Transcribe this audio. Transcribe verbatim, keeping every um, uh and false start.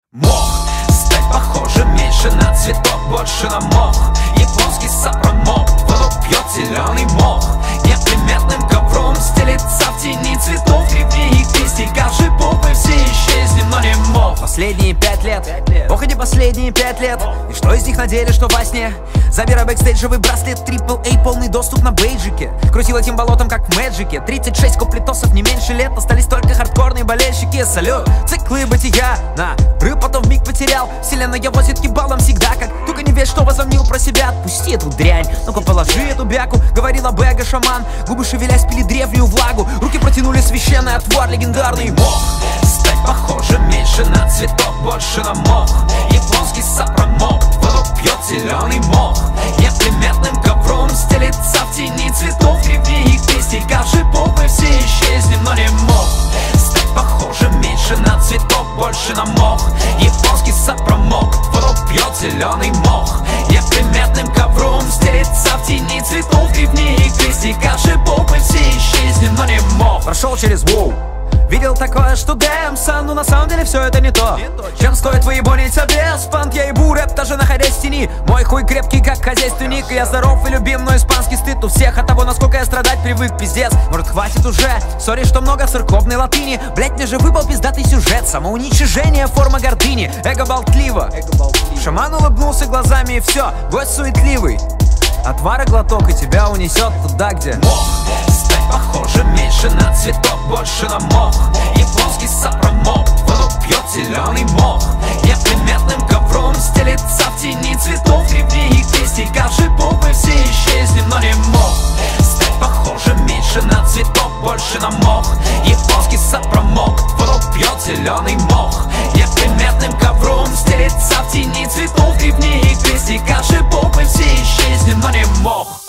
Мох, стать похожим меньше на цветок, больше на мох. Японский сапромок, воду пьет зеленый мох. Неприметным ковром стелется в тени цветов, грибней и листьев. Шипов мы все исчезнем, но не мох. Последние пять лет, ох, эти последние пять лет. И что из них надели, что во сне? Забирай бэкстейджевый браслет, трипл эй, полный доступ на бейджике. Крутил этим болотом, как в Мэджике. Тридцать шесть куплетосов, не меньше лет. Остались только хардкорные болельщики. Салют, циклы бытия, на рыб потом вмиг потерял. Вселенная возит ебалом всегда, как только не верь, что возомнил про себя. Отпусти эту дрянь, ну-ка положи эту бяку. Говорила Бэга шаман, губы шевелясь пили древнюю влагу. Руки протянули священный отвар, легендарный мох. Стать похожим меньше на цветок, больше на мох. Японский сапромок, воду пьет зеленый мох. Неприметным ковром стелется в тени цветов, грибней и листьев. Шипов мы все исчезнем, но не мох. Стать похожим меньше на цветок, больше на мох. Японский сапромок, воду пьет зеленый мох. Неприметным ковром стелется в тени цветов, грибней и листьев. Шипов мы все исчезнем, но не мох. Прошел через воу, видел такое, что дэм, сан, но на самом деле все это не то. Чем стоит выебониться без фант, я ебу рэп, даже находясь в тени. Мой хуй крепкий, как хозяйственник, и я здоров и любим, но испанский стыд у всех от того, насколько я страдать привык, пиздец. Может, хватит уже, сори, что много церковной латыни. Блять, мне же выпал пиздатый сюжет, самоуничижение, форма гордыни. Эго болтливо, шаман улыбнулся глазами и все, гость суетливый. Отвара глоток и тебя унесет туда, где мох. Стать похожим меньше на цветок, больше на мох. Японский сапромок, воду пьет зеленый мох. Неприметным ковром стелется в тени цветов, грибней и листьев. Шипов мы все исчезнем, но не мох. Стать похожим меньше на цветок, больше на мох. Японский сапромок, воду пьет зеленый мох. Неприметным ковром стелется в тени цветов, грибней и листьев. Шипов мы все исчезнем, но не мох.